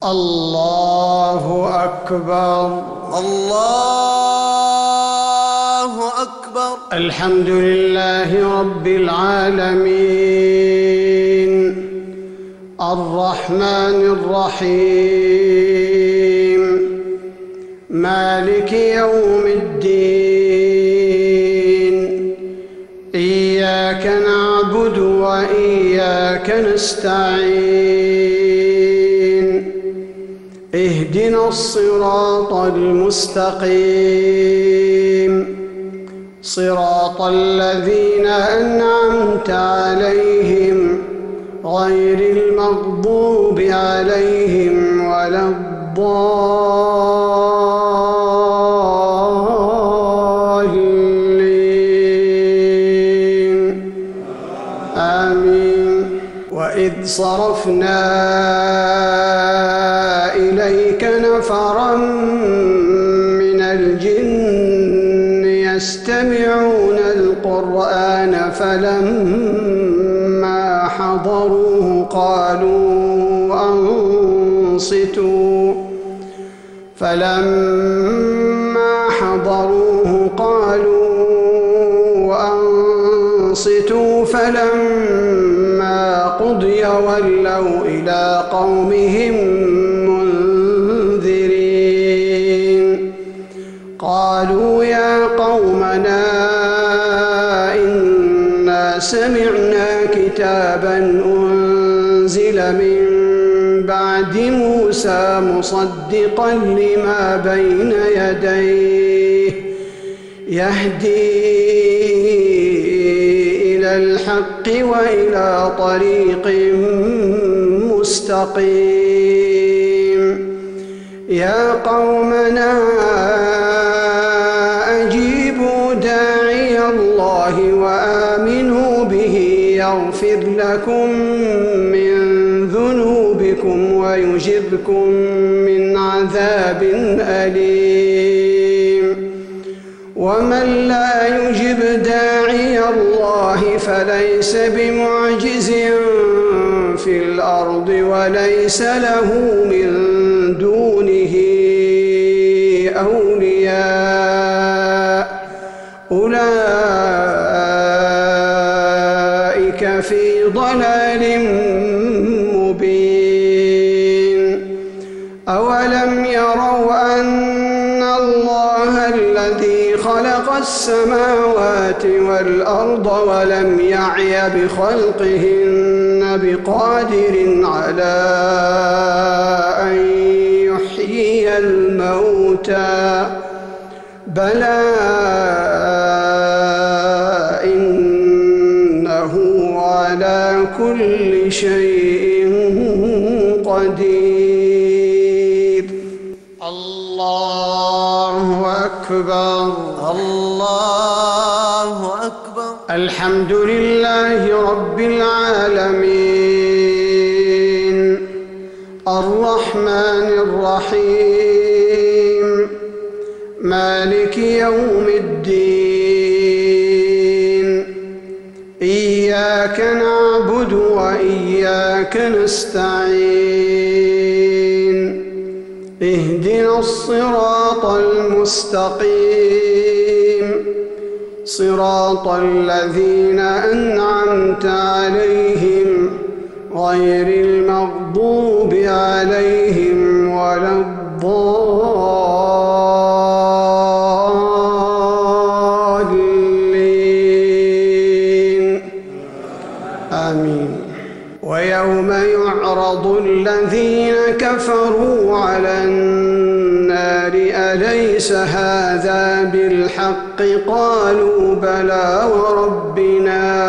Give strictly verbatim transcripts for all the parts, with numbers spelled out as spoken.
الله أكبر. الله أكبر. الحمد لله رب العالمين الرحمن الرحيم مالك يوم الدين إياك نعبد وإياك نستعين اهدنا الصراط المستقيم صراط الذين أنعمت عليهم غير المغضوب عليهم ولا الضالين آمين. وإذ صرفنا إليك نفرا من الجن يستمعون القرآن فلما حضروه قالوا أنصتوا فلما حضروه قالوا أنصتوا فلما قضي ولوا إلى قومهم منذرين قالوا يا قومنا إنا سمعنا كتابا أنزل من بعد موسى مصدقا لما بين يديه يهدي إلى الحق وإلى طريق مستقيم يا قومنا أجيبوا داعي الله وآمنوا به يغفر لكم من ذنوبكم ويجركم من عذاب أليم ومن لا يجب داعي الله فليس بمعجز في الأرض وليس له من دونه أولياء أولئك في ضلال مبين أولم يروا أن الله الذي خلق السماوات والأرض ولم يعي بخلقهن بقادر على أن يحيي الموتى بلى إنه على كل شيء قدير. الله أكبر. الله أكبر. الحمد لله رب العالمين الرحمن الرحيم مالك يوم الدين إياك نعبد وإياك نستعين اهدنا الصراط المستقيم صراط الذين أنعمت عليهم غير المغضوب عليهم ولا الضالين آمين. ويوم يعرض الذين كفروا على النار أليس هذا بالحق قالوا بلى وربنا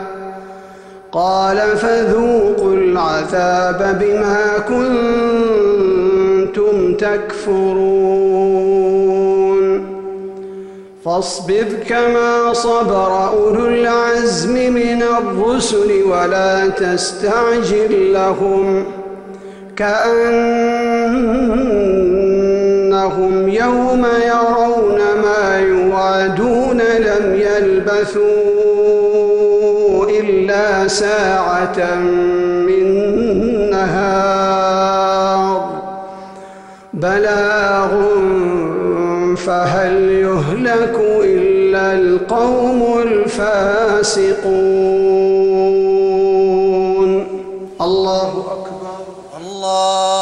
قال فذوقوا العذاب بما كنتم تكفرون فاصبر كما صبر أولو العزم من الرسل ولا تستعجل لهم كأنهم يوم يرون ما يوعدون لم يلبثوا إلا ساعة من نهار بلاغ فهل يهلك إلا القوم الفاسقون. الله أكبر. الله